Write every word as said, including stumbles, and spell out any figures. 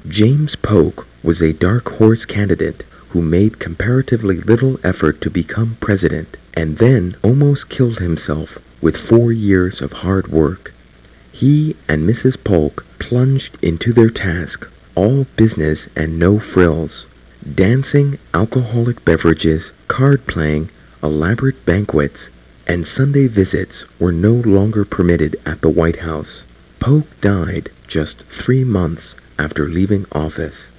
James Polk was a dark horse candidate who made comparatively little effort to become president and then almost killed himself with four years of hard work. He and Missus Polk plunged into their task, all business and no frills. Dancing, alcoholic beverages, card playing, elaborate banquets, and Sunday visits were no longer permitted at the White House. Polk died just three months after leaving office.